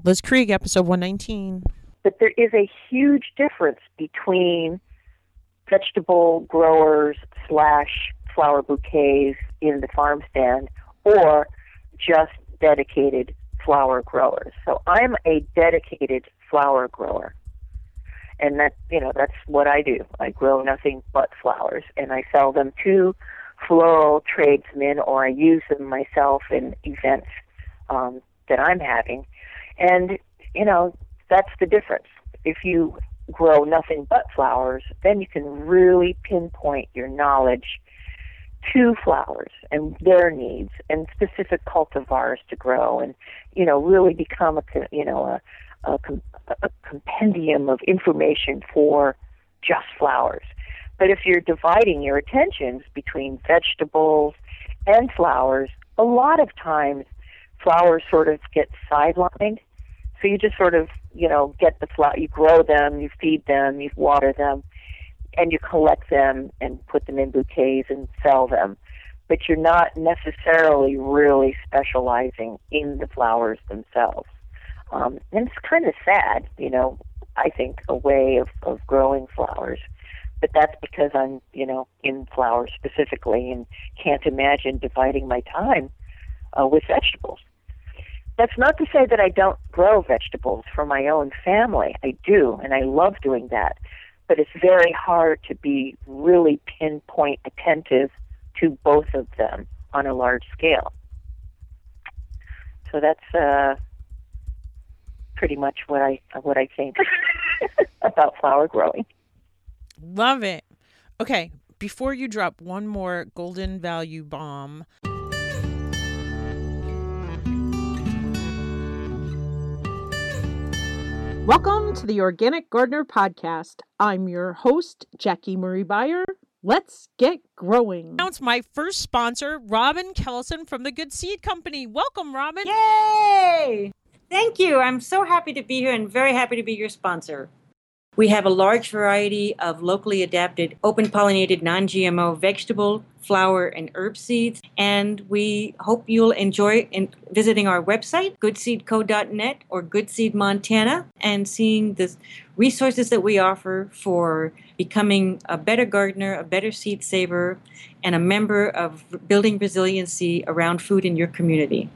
Liz Krieg, episode 119. But there is a huge difference between vegetable growers / flower bouquets in the farm stand or just dedicated flower growers. So I'm a dedicated flower grower. And that's what I do. I grow nothing but flowers, and I sell them to floral tradesmen, or I use them myself in events that I'm having. And, that's the difference. If you grow nothing but flowers, then you can really pinpoint your knowledge to flowers and their needs and specific cultivars to grow, and, really become a compendium of information for just flowers. But if you're dividing your attentions between vegetables and flowers, a lot of times flowers sort of get sidelined. So you just sort of, get the flower, you grow them, you feed them, you water them, and you collect them and put them in bouquets and sell them. But you're not necessarily really specializing in the flowers themselves. And it's kind of sad, I think, a way of growing flowers. But that's because I'm, in flowers specifically and can't imagine dividing my time with vegetables. That's not to say that I don't grow vegetables for my own family. I do, and I love doing that. But it's very hard to be really pinpoint attentive to both of them on a large scale. So that's pretty much what I think about flower growing. Love it. Okay, before you drop one more golden value bomb. Welcome to the Organic Gardener Podcast. I'm your host, Jackie Marie Beyer. Let's get growing. Announce my first sponsor, Robin Kellison from the Good Seed Company. Welcome, Robin. Yay! Thank you. I'm so happy to be here and very happy to be your sponsor. We have a large variety of locally adapted, open-pollinated, non-GMO vegetable, flower, and herb seeds. And we hope you'll enjoy visiting our website, goodseedco.net or Good Seed Montana, and seeing the resources that we offer for becoming a better gardener, a better seed saver, and a member of building resiliency around food in your community.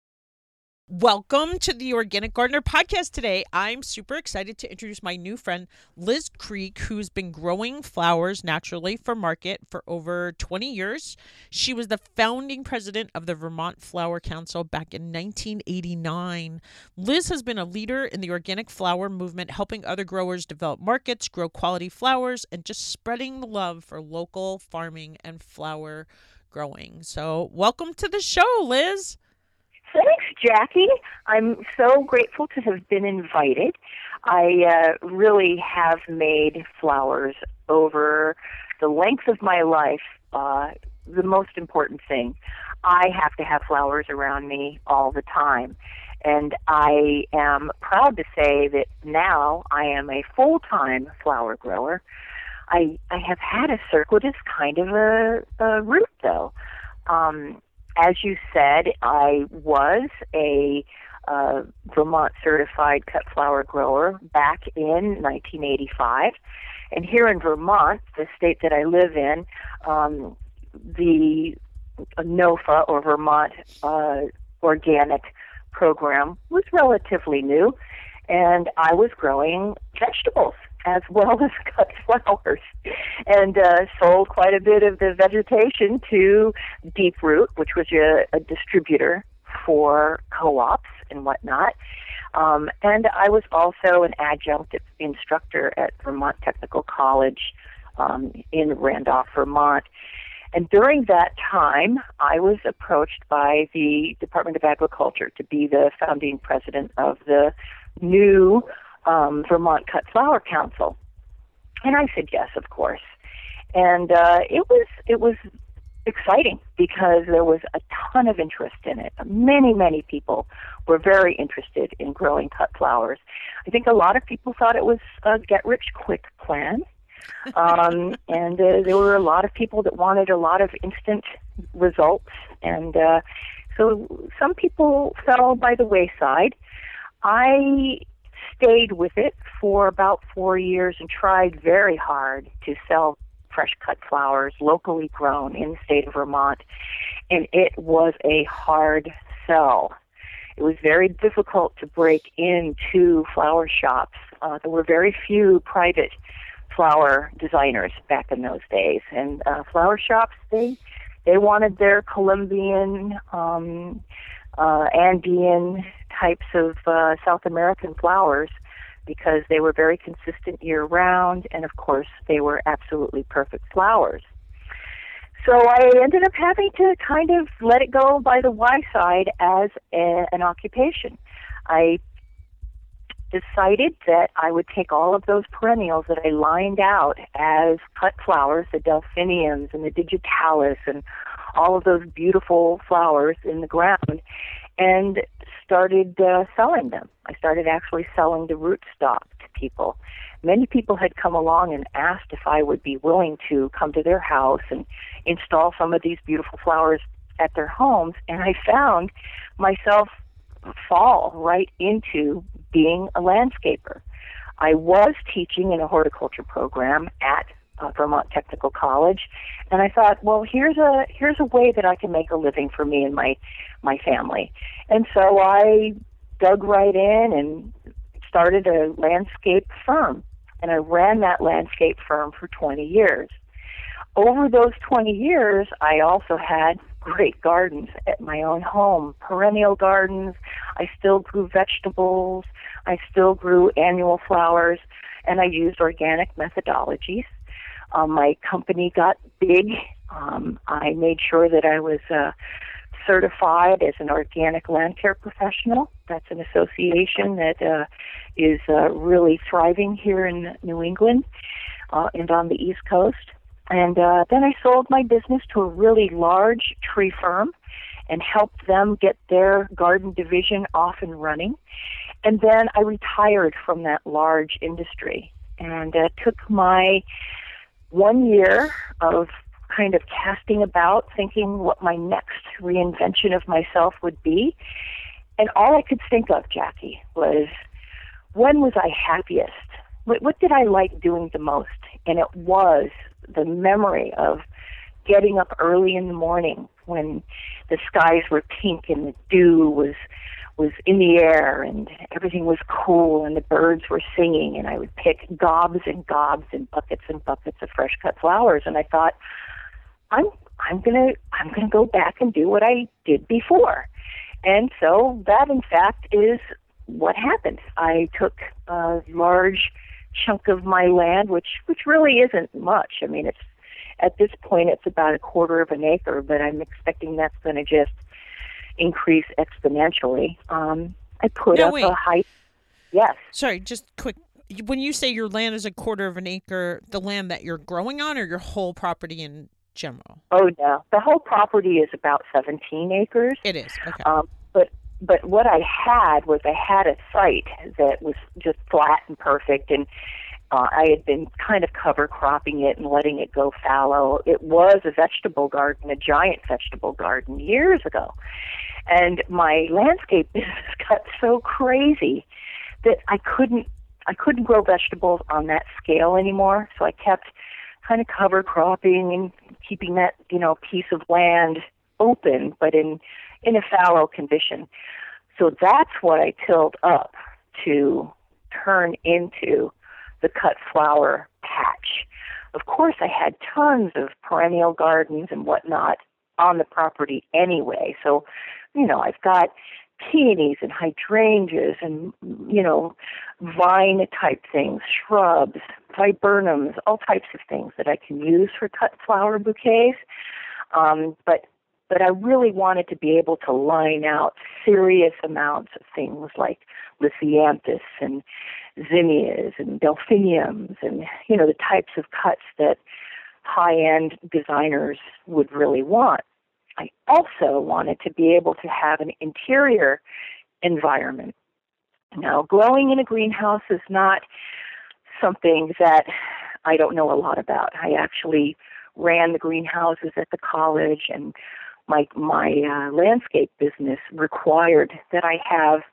Welcome to the Organic Gardener Podcast today. I'm super excited to introduce my new friend, Liz Krieg, who's been growing flowers naturally for market for over 20 years. She was the founding president of the Vermont Flower Council back in 1989. Liz has been a leader in the organic flower movement, helping other growers develop markets, grow quality flowers, and just spreading the love for local farming and flower growing. So welcome to the show, Liz. Thanks, Jackie. I'm so grateful to have been invited. I really have made flowers over the length of my life the most important thing. I have to have flowers around me all the time. And I am proud to say that now I am a full-time flower grower. I have had a circuitous kind of a route, though. As you said, I was a Vermont certified cut flower grower back in 1985. And here in Vermont, the state that I live in, the NOFA, or Vermont Organic Program, was relatively new. And I was growing vegetables as well as cut flowers, and sold quite a bit of the vegetation to Deep Root, which was a distributor for co-ops and whatnot. And I was also an adjunct instructor at Vermont Technical College in Randolph, Vermont. And during that time, I was approached by the Department of Agriculture to be the founding president of the new Vermont Cut Flower Council. And I said yes, of course. And it was exciting because there was a ton of interest in it. Many people were very interested in growing cut flowers. I think a lot of people thought it was a get-rich-quick plan. And there were a lot of people that wanted a lot of instant results. And so some people fell by the wayside. I stayed with it for about 4 years and tried very hard to sell fresh cut flowers locally grown in the state of Vermont, and it was a hard sell. It was very difficult to break into flower shops. There were very few private flower designers back in those days, and flower shops, they wanted their Colombian, Andean types of South American flowers because they were very consistent year-round, and of course they were absolutely perfect flowers. So I ended up having to kind of let it go by the wayside as an occupation. I decided that I would take all of those perennials that I lined out as cut flowers, the delphiniums and the digitalis and all of those beautiful flowers in the ground, and started selling them. I started actually selling the rootstock to people. Many people had come along and asked if I would be willing to come to their house and install some of these beautiful flowers at their homes, and I found myself fall right into being a landscaper. I was teaching in a horticulture program at Vermont Technical College, and I thought, well, here's a way that I can make a living for me and my family. And so I dug right in and started a landscape firm, and I ran that landscape firm for 20 years. Over those 20 years, I also had great gardens at my own home, perennial gardens. I still grew vegetables. I still grew annual flowers, and I used organic methodologies. My company got big. I made sure that I was certified as an organic land care professional. That's an association that is really thriving here in New England and on the East Coast. And then I sold my business to a really large tree firm and helped them get their garden division off and running. And then I retired from that large industry and took my 1 year of kind of casting about, thinking what my next reinvention of myself would be. And all I could think of, Jackie, was when was I happiest? What did I like doing the most? And it was the memory of getting up early in the morning when the skies were pink and the dew was in the air and everything was cool and the birds were singing, and I would pick gobs and buckets of fresh cut flowers. And I thought, I'm gonna go back and do what I did before. And so that, in fact, is what happened. I took a large chunk of my land, which really isn't much. I mean, it's at this point it's about a quarter of an acre, but I'm expecting that's going to just increase exponentially. I put up a height. Yes. Sorry, just quick. When you say your land is a quarter of an acre, the land that you're growing on, or your whole property in general? Oh no, the whole property is about 17 acres. It is. Okay. But what I had a site that was just flat and perfect, and I had been kind of cover cropping it and letting it go fallow. It was a vegetable garden, a giant vegetable garden years ago. And my landscape business got so crazy that I couldn't grow vegetables on that scale anymore. So I kept kind of cover cropping and keeping that, piece of land open, but in a fallow condition. So that's what I tilled up to turn into the cut flower patch. Of course, I had tons of perennial gardens and whatnot on the property anyway. So, I've got peonies and hydrangeas and, vine-type things, shrubs, viburnums, all types of things that I can use for cut flower bouquets. But I really wanted to be able to line out serious amounts of things like lithyanthus and zinnias and delphiniums and, the types of cuts that high-end designers would really want. I also wanted to be able to have an interior environment. Now, growing in a greenhouse is not something that I don't know a lot about. I actually ran the greenhouses at the college, and my landscape business required that I have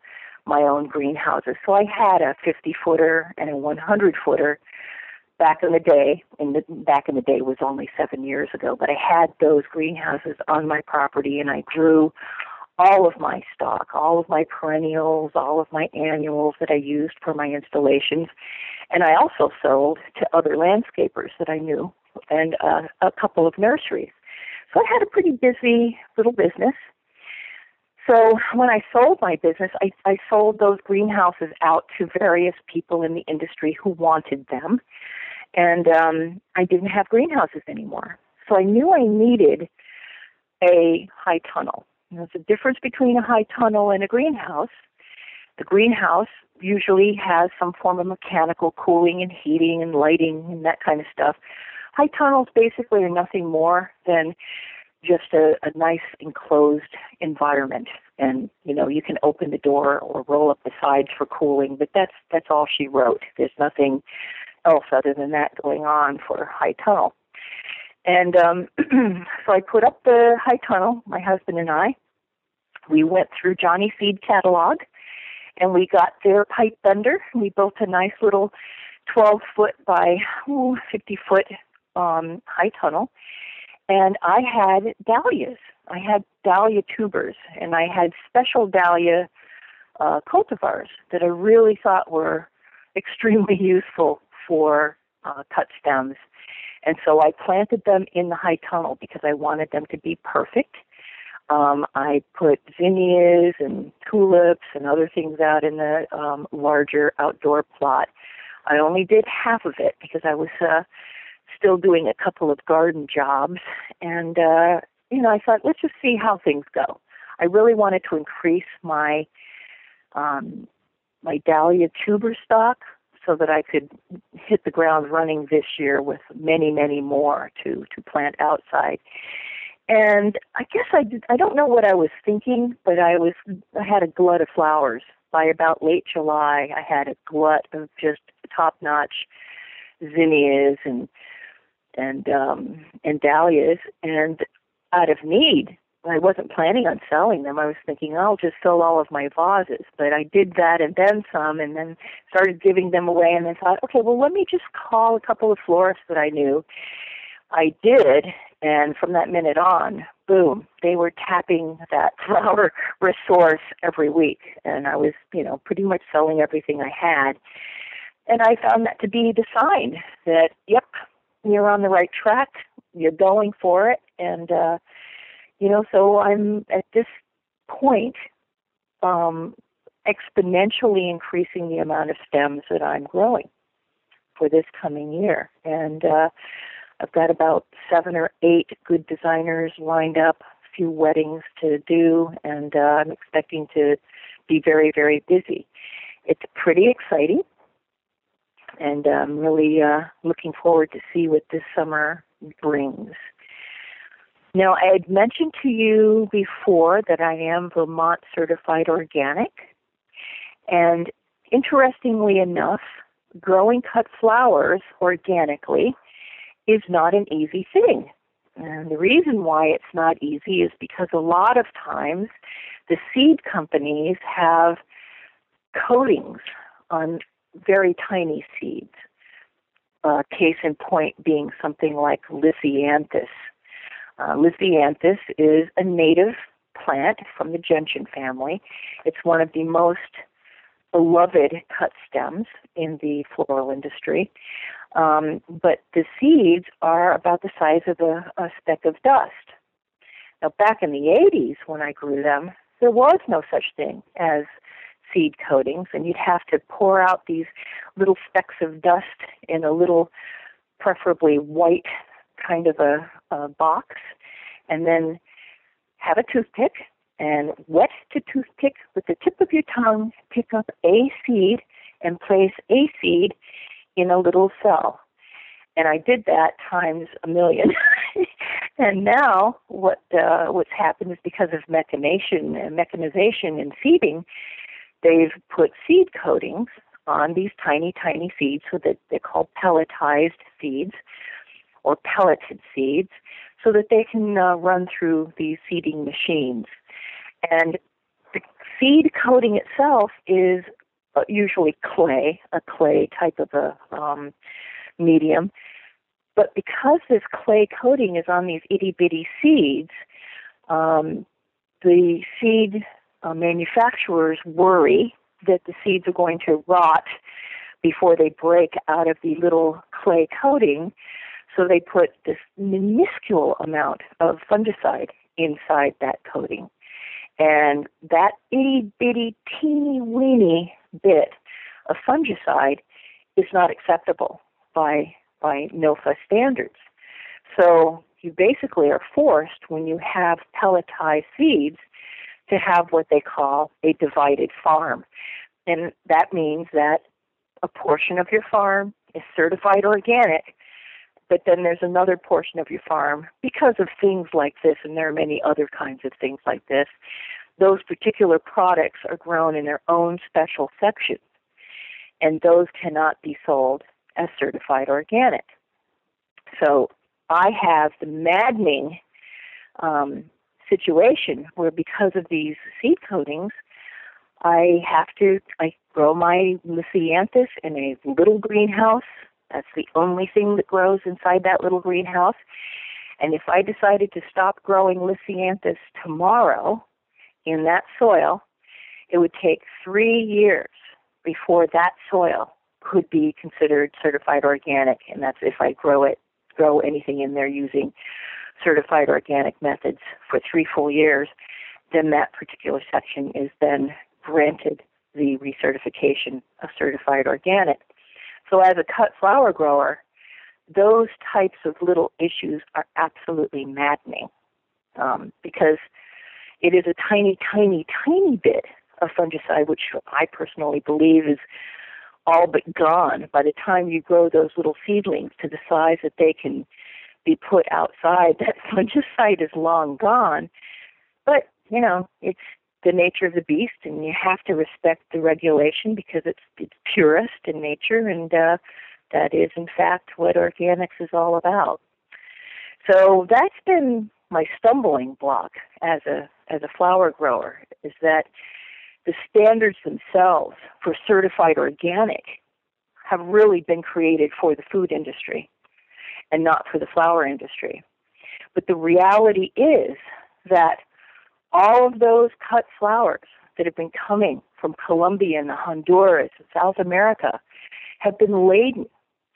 my own greenhouses. So I had a 50-footer and a 100-footer back in the day. Back in the day was only 7 years ago, but I had those greenhouses on my property, and I grew all of my stock, all of my perennials, all of my annuals that I used for my installations. And I also sold to other landscapers that I knew and a couple of nurseries. So I had a pretty busy little business. So when I sold my business, I sold those greenhouses out to various people in the industry who wanted them. And I didn't have greenhouses anymore. So I knew I needed a high tunnel. There's a difference between a high tunnel and a greenhouse. The greenhouse usually has some form of mechanical cooling and heating and lighting and that kind of stuff. High tunnels basically are nothing more than just a nice enclosed environment. And, you can open the door or roll up the sides for cooling, but that's all she wrote. There's nothing else other than that going on for high tunnel. And so I put up the high tunnel, my husband and I. We went through Johnny Seed catalog, and we got their pipe bender. We built a nice little 12-foot by 50-foot high tunnel. And I had dahlias. I had dahlia tubers, and I had special dahlia cultivars that I really thought were extremely useful for cut stems. And so I planted them in the high tunnel because I wanted them to be perfect. I put zinnias and tulips and other things out in the larger outdoor plot. I only did half of it because I was still doing a couple of garden jobs. And, I thought, let's just see how things go. I really wanted to increase my my dahlia tuber stock so that I could hit the ground running this year with many, many more to plant outside. And I guess I don't know what I was thinking, but I had a glut of flowers. By about late July, I had a glut of just top-notch zinnias and dahlias, and out of need. I wasn't planning on selling them. I was thinking, I'll just sell all of my vases. But I did that and then some, and then started giving them away, and then thought, okay, well, let me just call a couple of florists that I knew. I did, and from that minute on, boom, they were tapping that flower resource every week. And I was, pretty much selling everything I had. And I found that to be the sign that, yep, you're on the right track, you're going for it, and so I'm at this point exponentially increasing the amount of stems that I'm growing for this coming year. And I've got about 7 or 8 good designers lined up, a few weddings to do, and I'm expecting to be very, very busy. It's pretty exciting, and I'm really looking forward to see what this summer brings. Now, I had mentioned to you before that I am Vermont certified organic, and interestingly enough, growing cut flowers organically is not an easy thing. And the reason why it's not easy is because a lot of times the seed companies have coatings on very tiny seeds. Case in point being something like Lisianthus. Lisianthus is a native plant from the gentian family. It's one of the most beloved cut stems in the floral industry. But the seeds are about the size of a speck of dust. Now, back in the 80s when I grew them, there was no such thing as seed coatings, and you'd have to pour out these little specks of dust in a little, preferably white kind of a box, and then have a toothpick and wet the toothpick with the tip of your tongue, pick up a seed and place a seed in a little cell. And I did that times a million. And now what's happened is because of mechanization in seeding, they've put seed coatings on these tiny, tiny seeds, so that they're called pelletized seeds or pelleted seeds, so that they can run through these seeding machines. And the seed coating itself is usually clay, a clay type of a medium. But because this clay coating is on these itty-bitty seeds, the seed manufacturers worry that the seeds are going to rot before they break out of the little clay coating, so they put this minuscule amount of fungicide inside that coating. And that itty-bitty, teeny-weeny bit of fungicide is not acceptable by NOFA standards. So you basically are forced, when you have pelletized seeds, to have what they call a divided farm. And that means that a portion of your farm is certified organic, but then there's another portion of your farm, because of things like this, and there are many other kinds of things like this, those particular products are grown in their own special sections, and those cannot be sold as certified organic. So I have the maddening situation where, because of these seed coatings, I grow my Lisianthus in a little greenhouse. That's the only thing that grows inside that little greenhouse. And if I decided to stop growing Lisianthus tomorrow in that soil, it would take 3 years before that soil could be considered certified organic. And that's if I grow anything in there using certified organic methods for 3 full years, then that particular section is then granted the recertification of certified organic. So as a cut flower grower, those types of little issues are absolutely maddening, because it is a tiny, tiny, tiny bit of fungicide, which I personally believe is all but gone by the time you grow those little seedlings to the size that they can be put outside. That fungicide is long gone. But, it's the nature of the beast, and you have to respect the regulation because it's purest in nature, and that is, in fact, what organics is all about. So that's been my stumbling block as a flower grower, is that the standards themselves for certified organic have really been created for the food industry and not for the flower industry. But the reality is that all of those cut flowers that have been coming from Colombia and Honduras and South America have been laden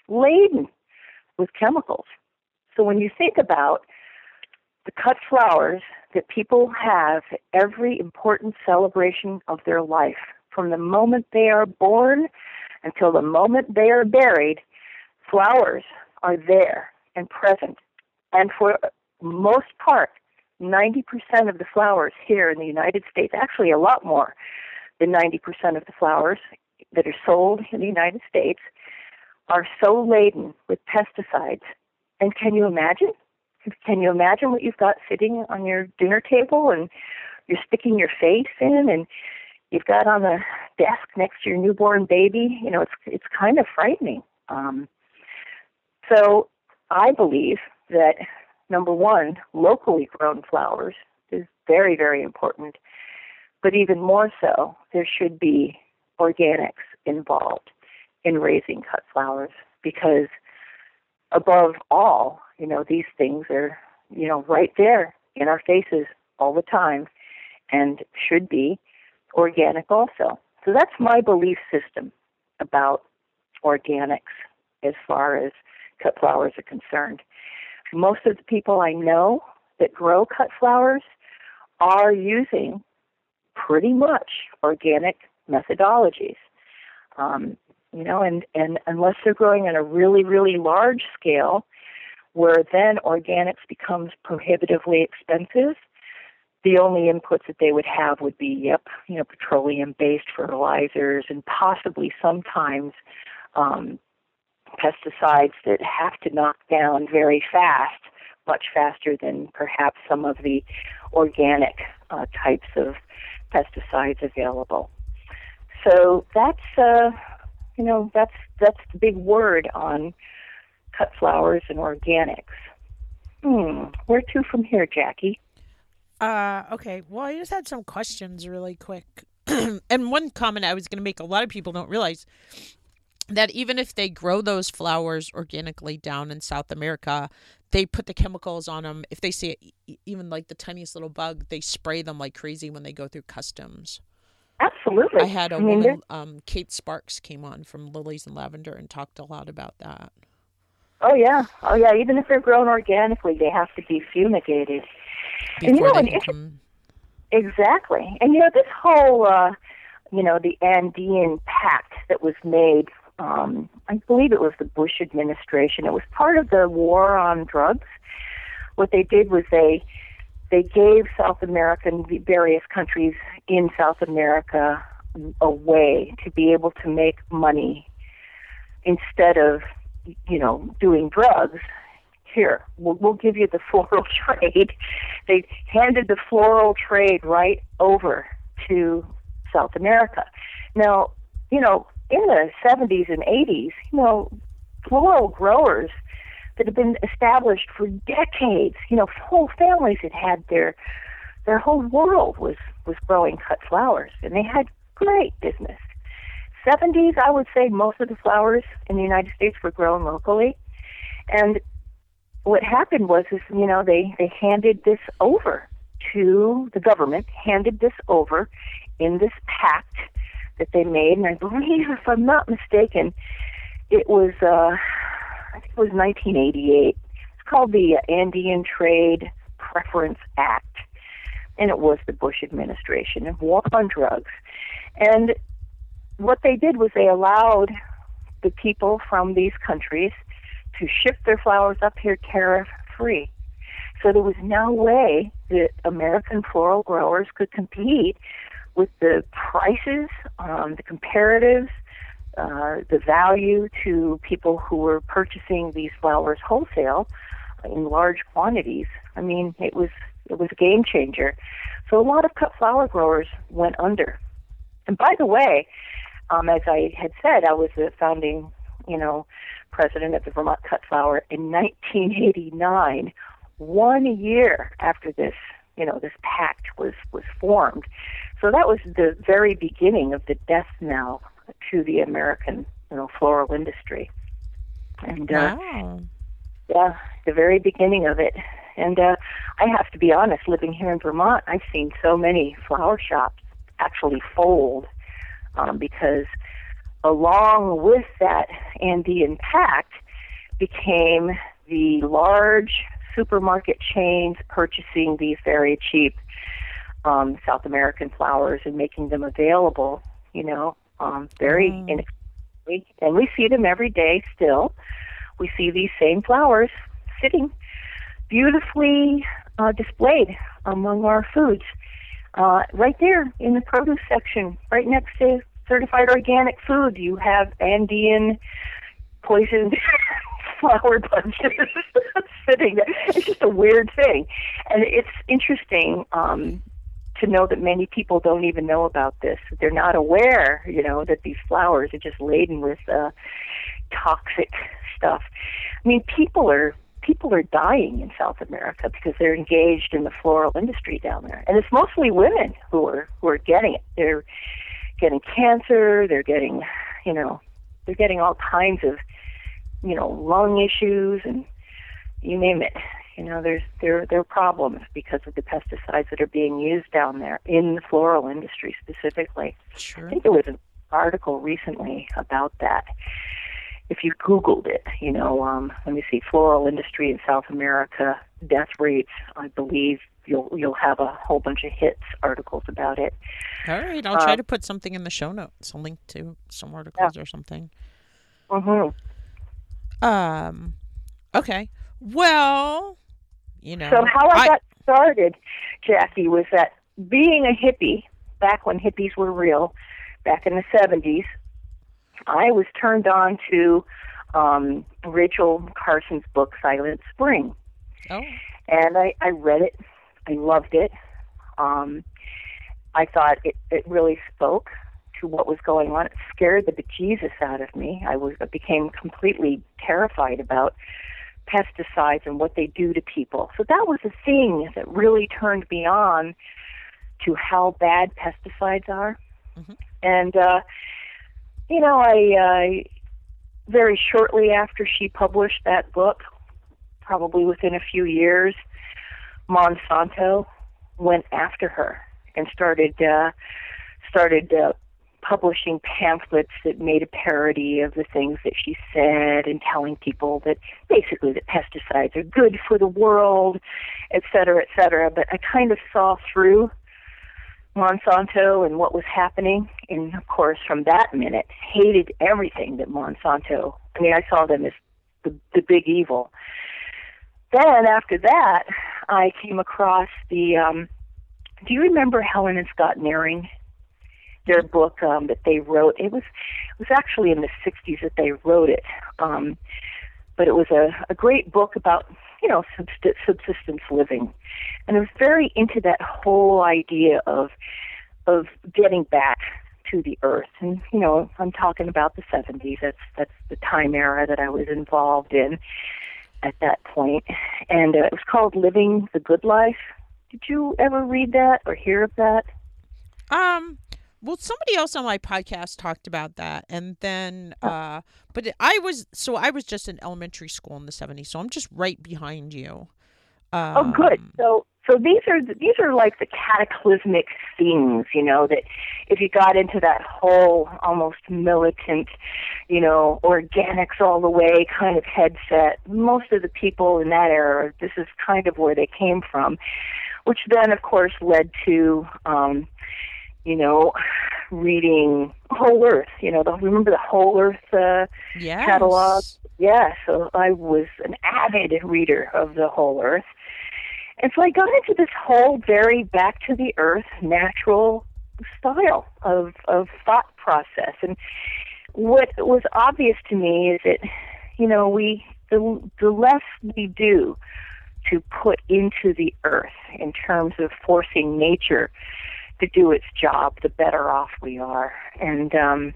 with chemicals. So when you think about the cut flowers that people have at every important celebration of their life, from the moment they are born until the moment they are buried, flowers are there and present. And for most part, 90% of the flowers here in the United States, actually a lot more than 90% of the flowers that are sold in the United States, are so laden with pesticides. And can you imagine? Can you imagine what you've got sitting on your dinner table, and you're sticking your face in, and you've got on the desk next to your newborn baby? It's kind of frightening. So I believe that, number one, locally grown flowers is very, very important. But even more so, there should be organics involved in raising cut flowers, because above all, these things are, right there in our faces all the time, and should be organic also. So that's my belief system about organics as far as cut flowers are concerned. Most of the people I know that grow cut flowers are using pretty much organic methodologies. And unless they're growing on a really, really large scale, where then organics becomes prohibitively expensive, the only inputs that they would have would be, petroleum-based fertilizers, and possibly sometimes pesticides that have to knock down very fast, much faster than perhaps some of the organic types of pesticides available. So that's that's the big word on cut flowers and organics. Where to from here, Jackie? Okay. Well, I just had some questions really quick. And one comment I was going to make, a lot of people don't realize that even if they grow those flowers organically down in South America, they put the chemicals on them. If they see it, even like the tiniest little bug, they spray them like crazy when they go through customs. Absolutely. I had a woman, Kate Sparks, came on from Lilies and Lavender and talked a lot about that. Oh yeah. Even if they're grown organically, they have to be fumigated. Before they can come. Exactly. And this whole, the Andean Pact that was made, I believe it was the Bush administration. It was part of the war on drugs. What they did was they gave South American, various countries in South America, a way to be able to make money instead of, doing drugs. Here, we'll give you the floral trade. They handed the floral trade right over to South America. Now, in the 70s and 80s, floral growers that had been established for decades, whole families had their whole world was growing cut flowers, and they had great business. 70s, I would say most of the flowers in the United States were grown locally, and what happened was they handed this over to the government, handed this over in this pact that they made, and I believe, if I'm not mistaken, it was I think it was 1988. It's called the Andean Trade Preference Act, and it was the Bush administration and war on drugs. And what they did was they allowed the people from these countries to ship their flowers up here tariff-free. So there was no way that American floral growers could compete with the prices, the comparatives, the value to people who were purchasing these flowers wholesale in large quantities. I mean, it was a game changer. So a lot of cut flower growers went under. And by the way, as I had said, I was the founding, president of the Vermont Cut Flower in 1989, 1 year after this, this pact was formed. So that was the very beginning of the death knell to the American, floral industry. And wow. Yeah, the very beginning of it. And I have to be honest, living here in Vermont, I've seen so many flower shops actually fold because along with that Andean Pact became the large supermarket chains purchasing these very cheap South American flowers and making them available, very inexpensively. And we see them every day still. We see these same flowers sitting beautifully displayed among our foods. Right there in the produce section, right next to certified organic food, you have Andean poisoned flower bunches sitting there. It's just a weird thing. And it's interesting to know that many people don't even know about this. They're not aware, that these flowers are just laden with toxic stuff. I mean, people are dying in South America because they're engaged in the floral industry down there, and it's mostly women who are getting it. They're getting cancer. They're getting, they're getting all kinds of, lung issues, and you name it. There are problems because of the pesticides that are being used down there in the floral industry specifically. Sure. I think there was an article recently about that. If you Googled it, let me see, floral industry in South America, death rates, I believe you'll have a whole bunch of hits articles about it. All right, I'll try to put something in the show notes, a link to some articles or something. Mm-hmm. Okay. Well, So how I got started, Jackie, was that being a hippie, back when hippies were real, back in the 70s, I was turned on to Rachel Carson's book, Silent Spring. Oh. And I read it. I loved it. I thought it really spoke to what was going on. It scared the bejesus out of me. I became completely terrified about pesticides and what they do to people. So that was the thing that really turned me on to how bad pesticides are. Mm-hmm. And, I very shortly after she published that book, probably within a few years, Monsanto went after her and started publishing pamphlets that made a parody of the things that she said and telling people that basically that pesticides are good for the world, et cetera, et cetera. But I kind of saw through Monsanto and what was happening, and of course from that minute hated everything that Monsanto, I saw them as the big evil. Then after that, I came across the, do you remember Helen and Scott Nearing? Their book that they wrote. It was actually in the 60s that they wrote it. But it was a great book about, subsistence living. And I was very into that whole idea of getting back to the earth. And, I'm talking about the 70s. That's the time era that I was involved in at that point. And it was called Living the Good Life. Did you ever read that or hear of that? Well, somebody else on my podcast talked about that, and then, but I was just in elementary school in the 70s, so I'm just right behind you. Oh, good. So these are like the cataclysmic things, that if you got into that whole almost militant, organics all the way kind of headset, most of the people in that era, this is kind of where they came from, which then, of course, led to, reading Whole Earth, remember the Whole Earth yes. catalog? Yeah, so I was an avid reader of the Whole Earth. And so I got into this whole very back to the earth, natural style of thought process. And what was obvious to me is that, the less we do to put into the earth in terms of forcing nature to do its job, the better off we are. And,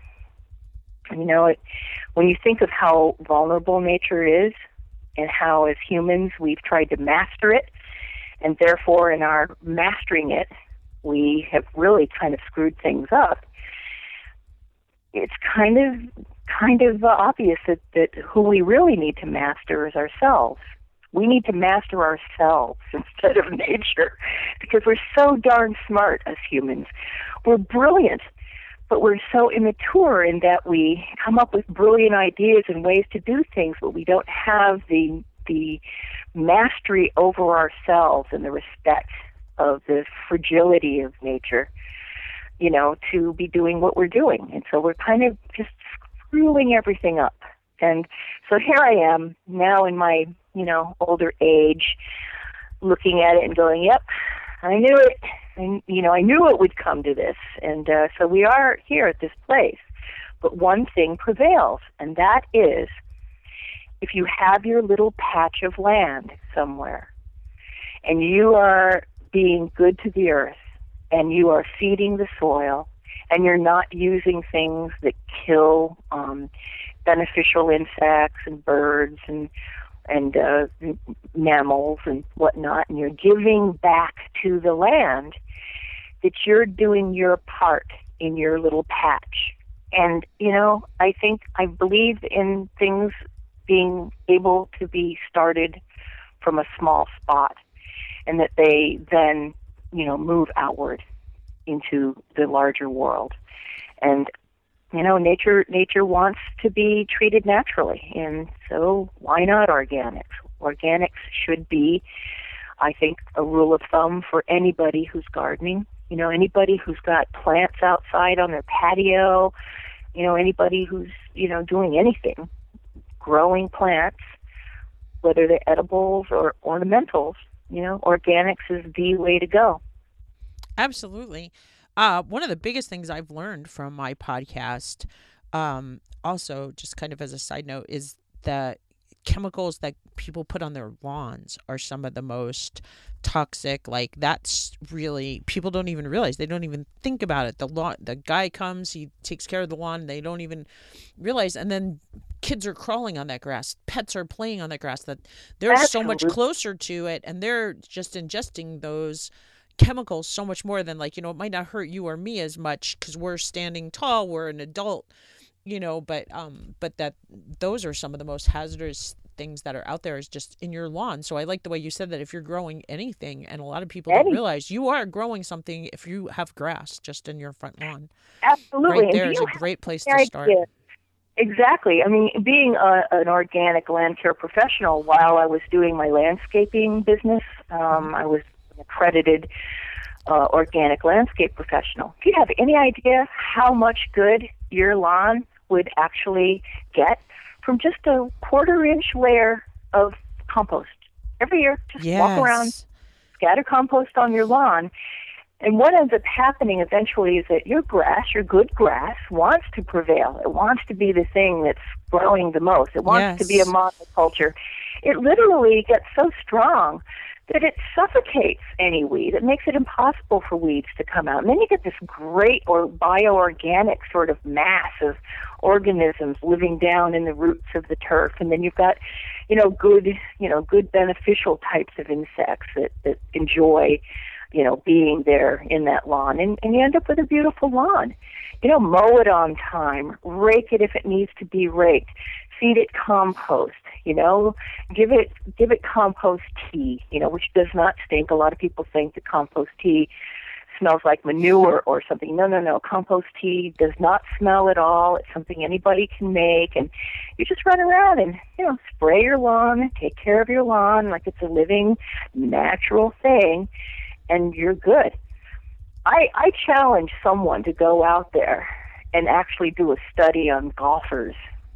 when you think of how vulnerable nature is and how as humans we've tried to master it, and therefore in our mastering it, we have really kind of screwed things up, it's kind of obvious that who we really need to master is ourselves. We need to master ourselves instead of nature because we're so darn smart as humans. We're brilliant, but we're so immature in that we come up with brilliant ideas and ways to do things, but we don't have the mastery over ourselves and the respect of the fragility of nature, to be doing what we're doing. And so we're kind of just screwing everything up. And so here I am now in my, older age, looking at it and going, yep, I knew it. And, I knew it would come to this. And so we are here at this place. But one thing prevails, and that is if you have your little patch of land somewhere and you are being good to the earth and you are feeding the soil and you're not using things that kill beneficial insects and birds and mammals and whatnot, and you're giving back to the land, that you're doing your part in your little patch. And, I believe in things being able to be started from a small spot and that they then, move outward into the larger world. And nature wants to be treated naturally, and so why not organics? Organics should be, I think, a rule of thumb for anybody who's gardening. Anybody who's got plants outside on their patio, anybody who's, doing anything, growing plants, whether they're edibles or ornamentals, organics is the way to go. Absolutely. One of the biggest things I've learned from my podcast, also just kind of as a side note, is that chemicals that people put on their lawns are some of the most toxic. Like, that's really, people don't even realize, they don't even think about it. The guy comes, he takes care of the lawn, they don't even realize, and then kids are crawling on that grass, pets are playing on that grass, that they're so much closer to it, and they're just ingesting those chemicals so much more than like, it might not hurt you or me as much because we're standing tall, we're an adult, but that those are some of the most hazardous things that are out there is just in your lawn. So I like the way you said that if you're growing anything, and a lot of people don't realize you are growing something if you have grass just in your front lawn. Absolutely. Right there is a great place to start. Exactly. I mean, being an organic land care professional, while I was doing my landscaping business, I was an accredited organic landscape professional. Do you have any idea how much good your lawn would actually get from just a quarter-inch layer of compost? Every year, just walk around, scatter compost on your lawn. And what ends up happening eventually is that your grass, your good grass, wants to prevail. It wants to be the thing that's growing the most. It wants to be a monoculture. It literally gets so strong that it suffocates any weed. It makes it impossible for weeds to come out. And then you get this great or bioorganic sort of mass of organisms living down in the roots of the turf. And then you've got, good beneficial types of insects that enjoy being there in that lawn, and you end up with a beautiful lawn. Mow it on time, rake it if it needs to be raked, feed it compost, give it compost tea, which does not stink. A lot of people think that compost tea smells like manure or something. No. Compost tea does not smell at all. It's something anybody can make, and you just run around and, spray your lawn, take care of your lawn like it's a living, natural thing, and you're good. I challenge someone to go out there and actually do a study on golfers,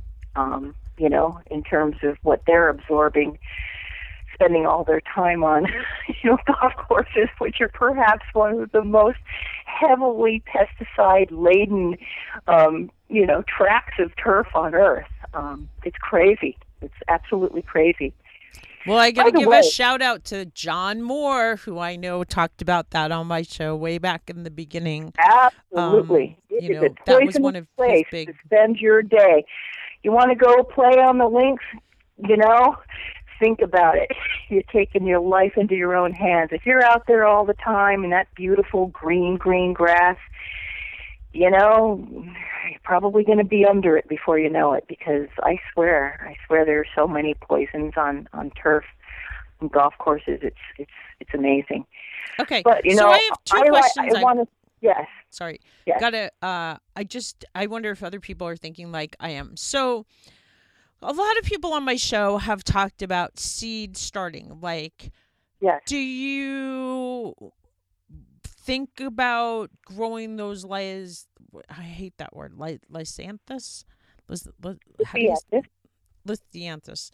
in terms of what they're absorbing, spending all their time on, golf courses, which are perhaps one of the most heavily pesticide-laden, tracts of turf on earth. It's crazy. It's absolutely crazy. Well, I got to give a shout out to John Moore, who I know talked about that on my show way back in the beginning. Absolutely. That was one of his big... to spend your day. You want to go play on the links, think about it. You're taking your life into your own hands. If you're out there all the time in that beautiful green grass, you're probably going to be under it before you know it, because I swear there are so many poisons on turf and golf courses. It's amazing. Okay. But so I have two questions. I want to. Yes. Sorry. Yes. I wonder if other people are thinking like I am. So a lot of people on my show have talked about seed starting. Like, yes. Do you think about growing those I hate that word, Lisianthus? Lisianthus.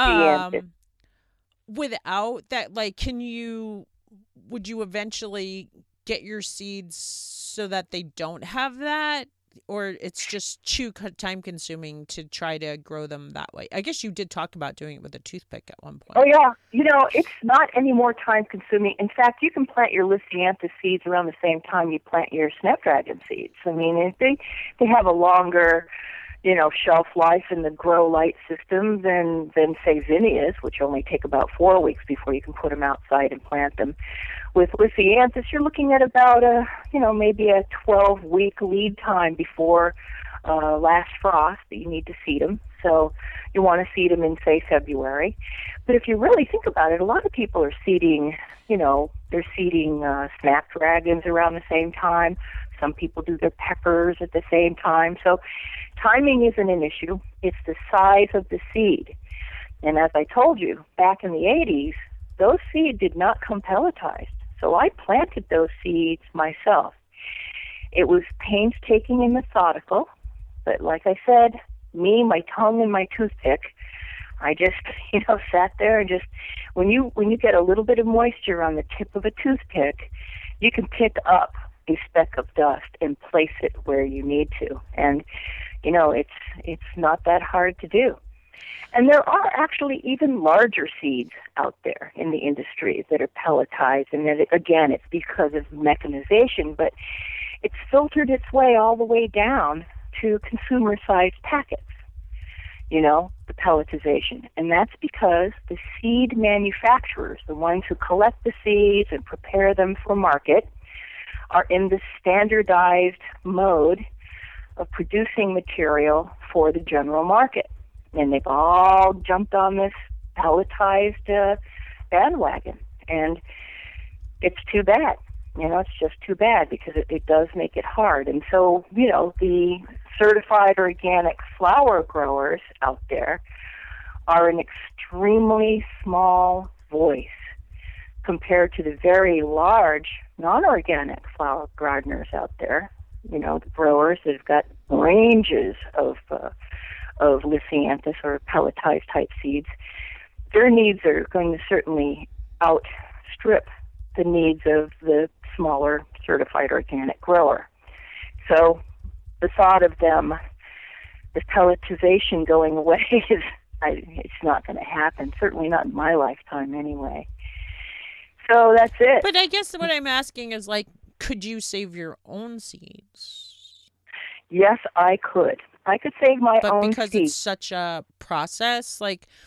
Without that, like, would you eventually get your seeds so that they don't have that? Or it's just too time consuming to try to grow them that way? I guess you did talk about doing it with a toothpick at one point. Oh, yeah. It's not any more time consuming. In fact, you can plant your Lisianthus seeds around the same time you plant your Snapdragon seeds. I mean, they have a longer, shelf life in the grow light system than say zinnias, which only take about 4 weeks before you can put them outside and plant them. With Lisianthus, you're looking at about maybe a 12-week lead time before last frost that you need to seed them. So you want to seed them in, say, February. But if you really think about it, a lot of people are seeding, they're seeding Snapdragons around the same time. Some people do their peppers at the same time. So timing isn't an issue. It's the size of the seed. And as I told you, back in the 80s, those seeds did not come pelletized. So I planted those seeds myself. It was painstaking and methodical, but like I said, me, my tongue, and my toothpick, I just, sat there and just, when you get a little bit of moisture on the tip of a toothpick, you can pick up a speck of dust and place it where you need to. And, it's not that hard to do. And there are actually even larger seeds out there in the industry that are pelletized. And then, again, it's because of mechanization, but it's filtered its way all the way down to consumer-sized packets. the pelletization. And that's because the seed manufacturers, the ones who collect the seeds and prepare them for market, are in the standardized mode of producing material for the general market. And they've all jumped on this pelletized bandwagon. And it's too bad. It's just too bad because it does make it hard. And so, the certified organic flower growers out there are an extremely small voice compared to the very large non-organic flower gardeners out there. The growers that have got ranges of Lisianthus or pelletized type seeds. Their needs are going to certainly outstrip the needs of the smaller certified organic grower. So the thought of them, the pelletization going away, it's not going to happen, certainly not in my lifetime anyway. So that's it. But I guess what I'm asking is, could you save your own seeds? Yes, I could. I could save my own seeds. But because it's such a process,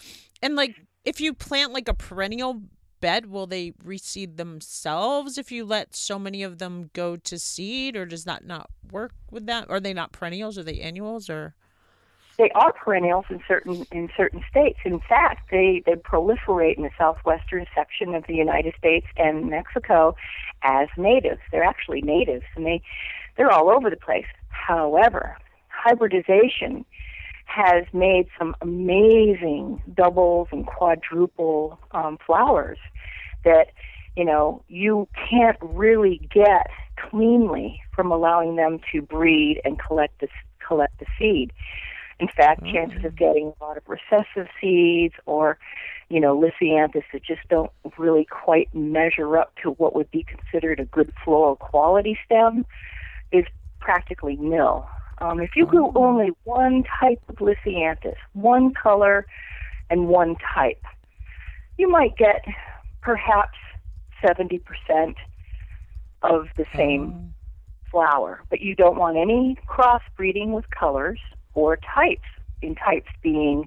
if you plant a perennial bed, will they reseed themselves if you let so many of them go to seed, or does that not work with that? Are they not perennials? Are they annuals? Or they are perennials in certain states. In fact, they proliferate in the southwestern section of the United States and Mexico as natives. They're actually natives, and they're all over the place. However, hybridization has made some amazing doubles and quadruple flowers that you can't really get cleanly from allowing them to breed and collect the seed. In fact, chances of getting a lot of recessive seeds or Lisianthus that just don't really quite measure up to what would be considered a good floral quality stem is practically nil. If you grew only one type of Lisianthus, one color and one type, you might get perhaps 70% of the same flower. But you don't want any crossbreeding with colors or types, in types being,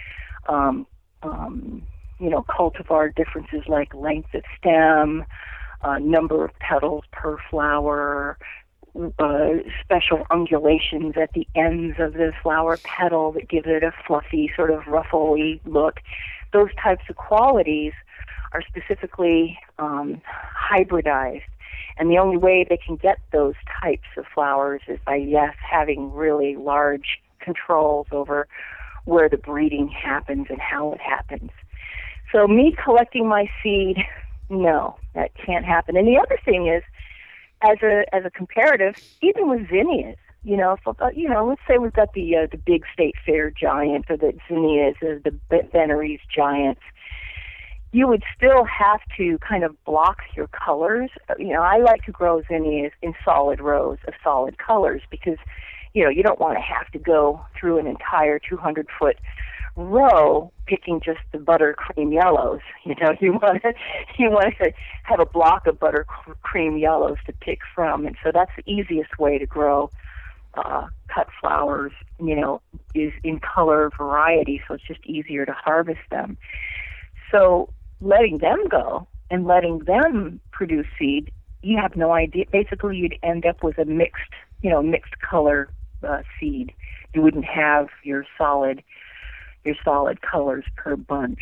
cultivar differences like length of stem, number of petals per flower, special undulations at the ends of the flower petal that give it a fluffy, sort of ruffly look. Those types of qualities are specifically hybridized. And the only way they can get those types of flowers is by, having really large controls over where the breeding happens and how it happens. So me collecting my seed, no, that can't happen. And the other thing is, as a comparative, even with zinnias, let's say we've got the big state fair giant or the zinnias or the Veneries giants, you would still have to kind of block your colors. I like to grow zinnias in solid rows of solid colors because, you don't want to have to go through an entire 200-foot row picking just the buttercream yellows. You want to have a block of buttercream yellows to pick from, and so that's the easiest way to grow cut flowers. Is in color variety, so it's just easier to harvest them. So letting them go and letting them produce seed, you have no idea. Basically, you'd end up with a mixed color seed. You wouldn't have your solid colors per bunch.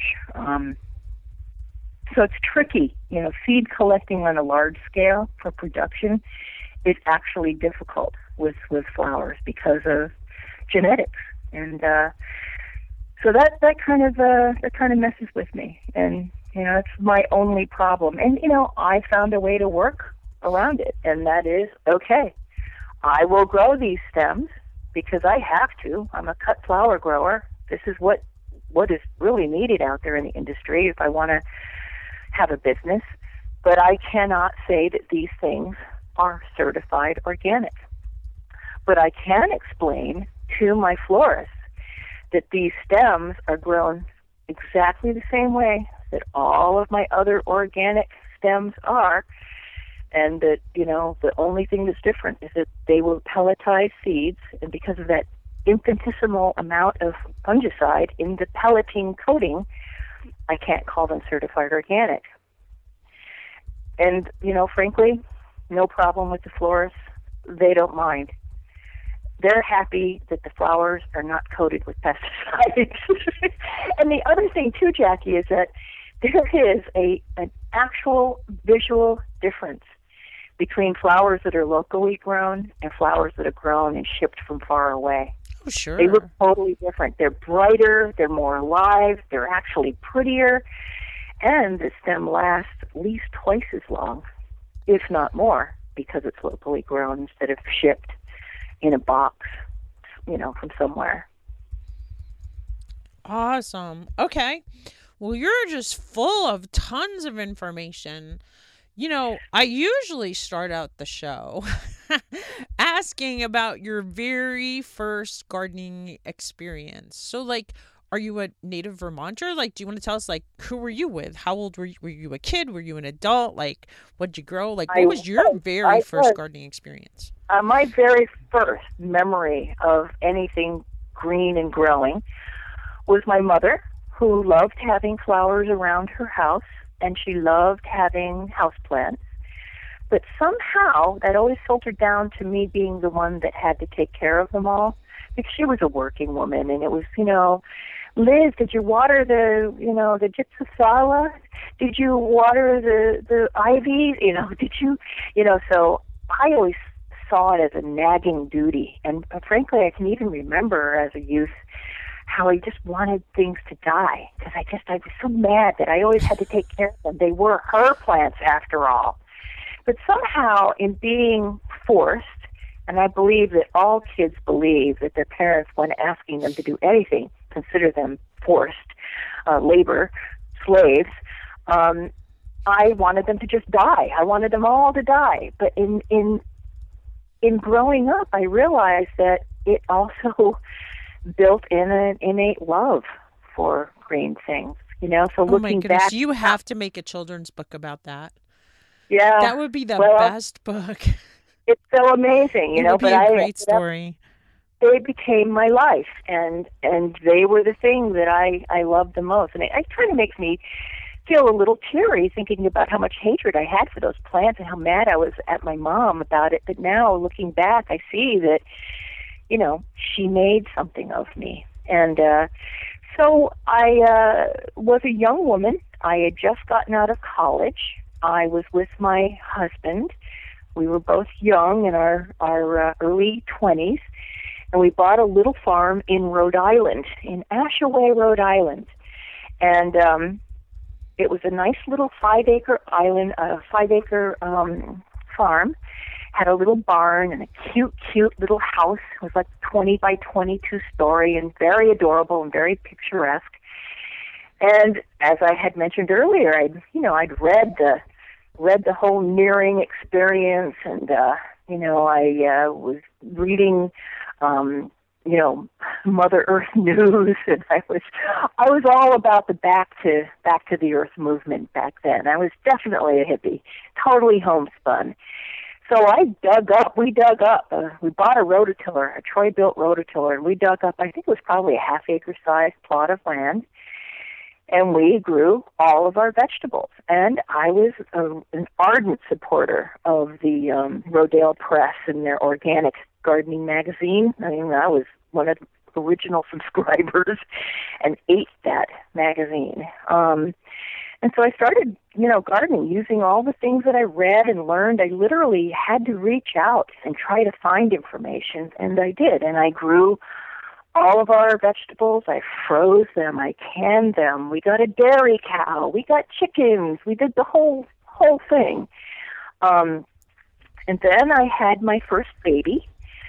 So it's tricky. Seed collecting on a large scale for production is actually difficult with flowers because of genetics, and so that kind of messes with me, and it's my only problem. And I found a way to work around it, and that is okay. I will grow these stems because I have to. I'm a cut flower grower. This is what is really needed out there in the industry if I want to have a business. But I cannot say that these things are certified organic. But I can explain to my florists that these stems are grown exactly the same way that all of my other organic stems are, and that, the only thing that's different is that they will pelletize seeds, and because of that infinitesimal amount of fungicide in the pelletine coating, I can't call them certified organic. And, frankly, no problem with the florists. They don't mind. They're happy that the flowers are not coated with pesticides. And the other thing, too, Jackie, is that there is an actual visual difference between flowers that are locally grown and flowers that are grown and shipped from far away. Oh, sure. They look totally different. They're brighter, they're more alive, they're actually prettier, and the stem lasts at least twice as long, if not more, because it's locally grown instead of shipped in a box, from somewhere. Awesome. Okay. Well, you're just full of tons of information. I usually start out the show asking about your very first gardening experience. So, are you a native Vermonter? Do you want to tell us, who were you with? How old were you? Were you a kid? Were you an adult? What'd you grow? What was your very first gardening experience? My very first memory of anything green and growing was my mother, who loved having flowers around her house, and she loved having houseplants. But somehow that always filtered down to me being the one that had to take care of them all, because she was a working woman, and it was, Liz, did you water the gypsosala? Did you water the ivy? Did you, so I always saw it as a nagging duty. And frankly, I can even remember as a youth how I just wanted things to die, because I was so mad that I always had to take care of them. They were her plants after all. But somehow in being forced, and I believe that all kids believe that their parents, when asking them to do anything, consider them forced labor, slaves, I wanted them to just die. I wanted them all to die. But in growing up, I realized that it also built in an innate love for green things, So Oh my looking goodness, back, you have to make a children's book about that. yeah, That would be the best book. it's so amazing, It would be a great story. They became my life, and they were the thing that I loved the most. And it kind of makes me feel a little teary thinking about how much hatred I had for those plants and how mad I was at my mom about it. But now, looking back, I see that, she made something of me. And so I was a young woman. I had just gotten out of college. I was with my husband. We were both young in our early 20s. And we bought a little farm in Rhode Island, in Ashaway, Rhode Island. And it was a nice little 5-acre island, 5-acre farm. Had a little barn and a cute little house. It was like 20 by 22 story and very adorable and very picturesque. And as I had mentioned earlier, I'd read the whole Nearing experience, and I was reading Mother Earth news, and I was all about the back to the Earth movement back then. I was definitely a hippie, totally homespun. So we dug up, we bought a rototiller, a Troy-built rototiller, and we dug up, I think it was probably a half-acre sized plot of land, and we grew all of our vegetables. And I was an ardent supporter of the Rodale Press and their organic gardening magazine. I mean, I was one of the original subscribers and ate that magazine. And so I started, gardening using all the things that I read and learned. I literally had to reach out and try to find information, and I did. And I grew all of our vegetables. I froze them. I canned them. We got a dairy cow. We got chickens. We did the whole thing. And then I had my first baby.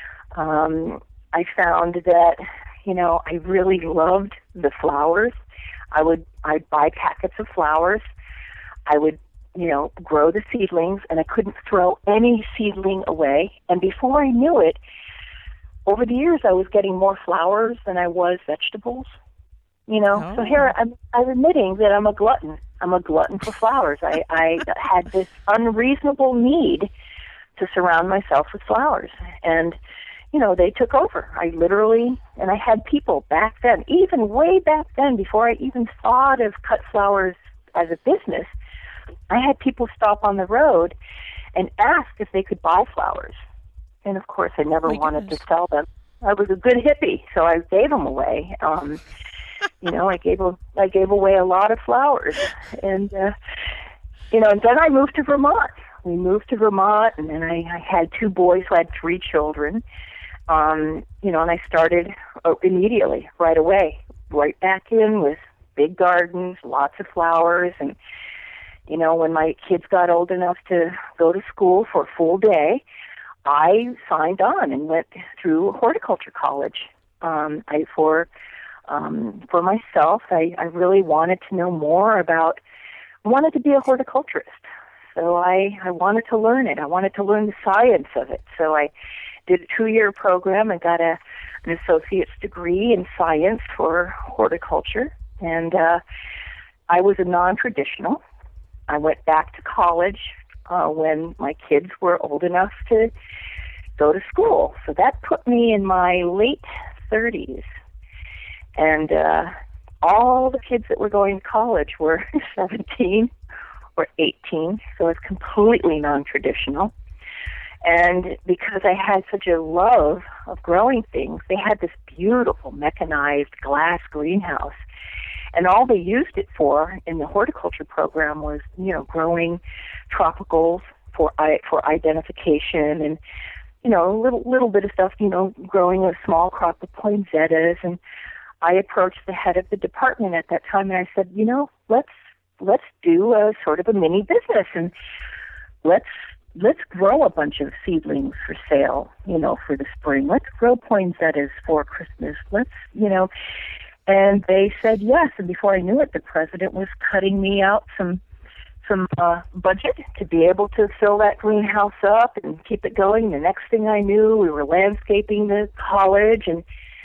I found that, I really loved the flowers. I'd buy packets of flowers. I would, grow the seedlings, and I couldn't throw any seedling away. And before I knew it, over the years, I was getting more flowers than I was vegetables. Oh. So here I'm admitting that I'm a glutton. I'm a glutton for flowers. I had this unreasonable need to surround myself with flowers. And, they took over. And I had people back then, even way back then, before I even thought of cut flowers as a business, I had people stop on the road and ask if they could buy flowers. And of course, I never wanted to sell them. I was a good hippie, so I gave them away. I gave away a lot of flowers, and and then I moved to Vermont. We moved to Vermont, and then I had 2 boys who had 3 children. And I started immediately, right away, right back in with big gardens, lots of flowers, and when my kids got old enough to go to school for a full day, I signed on and went through horticulture college. For myself, I really wanted to know more wanted to be a horticulturist. So I wanted to learn it. I wanted to learn the science of it. So I did a 2-year program and got an associate's degree in science for horticulture. And I was a non-traditional. I went back to college when my kids were old enough to go to school. So that put me in my late 30s. And all the kids that were going to college were 17 or 18, so it's completely non-traditional. And because I had such a love of growing things, they had this beautiful mechanized glass greenhouse. And all they used it for in the horticulture program was, growing tropicals for identification and, a little bit of stuff, growing a small crop of poinsettias. And I approached the head of the department at that time and I said, let's do a sort of a mini business and let's grow a bunch of seedlings for sale, for the spring. Let's grow poinsettias for Christmas. And they said yes. And before I knew it, the president was cutting me out some budget to be able to fill that greenhouse up and keep it going. The next thing I knew, we were landscaping the college, and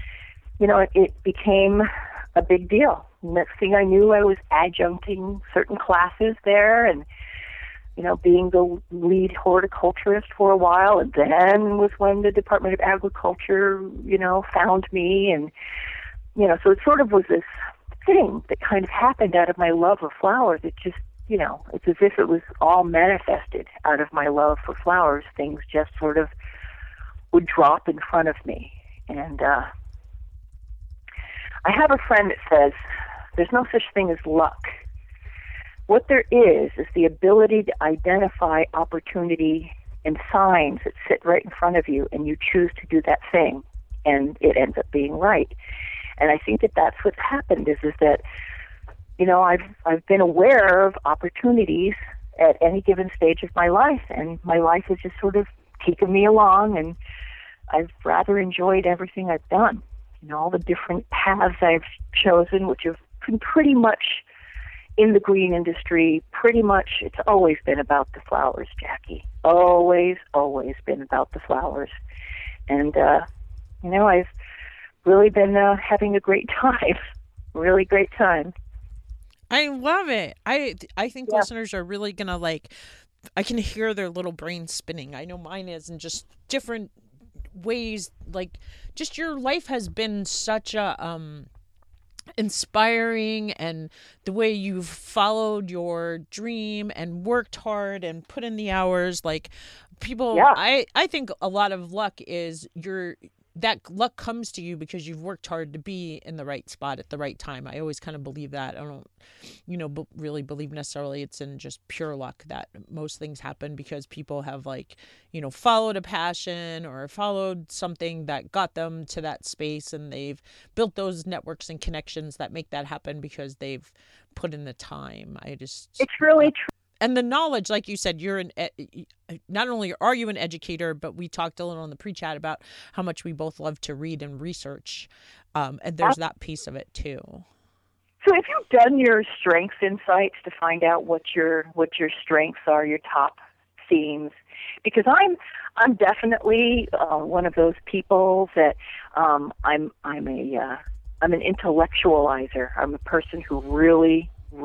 it became a big deal. Next thing I knew, I was adjuncting certain classes there, and being the lead horticulturist for a while. And then was when the Department of Agriculture, found me, and so it sort of was this thing that kind of happened out of my love of flowers. It just, it's as if it was all manifested out of my love for flowers. Things just sort of would drop in front of me. And I have a friend that says there's no such thing as luck. What there is the ability to identify opportunity and signs that sit right in front of you, and you choose to do that thing, and it ends up being right. And I think that that's what's happened is that, I've been aware of opportunities at any given stage of my life, and my life has just sort of taken me along, and I've rather enjoyed everything I've done. All the different paths I've chosen, which have been pretty much in the green industry, pretty much it's always been about the flowers, Jackie. Always been about the flowers. And, I've really been having a great time, really great time. I love it. I think listeners are really going to I can hear their little brains spinning. I know mine is, in just different ways. Just your life has been such a inspiring, and the way you've followed your dream and worked hard and put in the hours. I think a lot of luck is that luck comes to you because you've worked hard to be in the right spot at the right time. I always kind of believe that. I don't, really believe necessarily it's in just pure luck that most things happen because people have followed a passion or followed something that got them to that space, and they've built those networks and connections that make that happen because they've put in the time. It's really true. And the knowledge, like you said, not only are you an educator, but we talked a little in the pre-chat about how much we both love to read and research. And there's that piece of it too. So have you done your strengths insights to find out what your strengths are, your top themes? Because I'm definitely one of those people that I'm an intellectualizer. I'm a person who really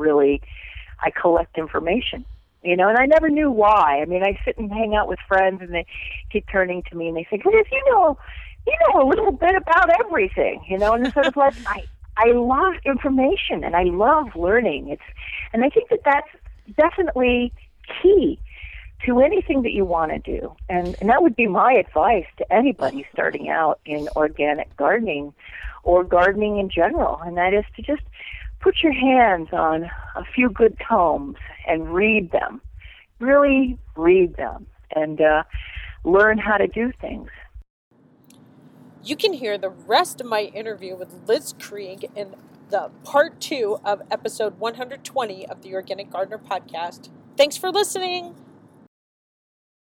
I collect information, and I never knew why. I sit and hang out with friends, and they keep turning to me and they say, Liz, a little bit about everything, and it's sort of like I love information and I love learning. And I think that that's definitely key to anything that you want to do. And that would be my advice to anybody starting out in organic gardening or gardening in general. And that is to just put your hands on a few good tomes and read them. Really read them and learn how to do things. You can hear the rest of my interview with Liz Krieg in the part 2 of episode 120 of the Organic Gardener podcast. Thanks for listening.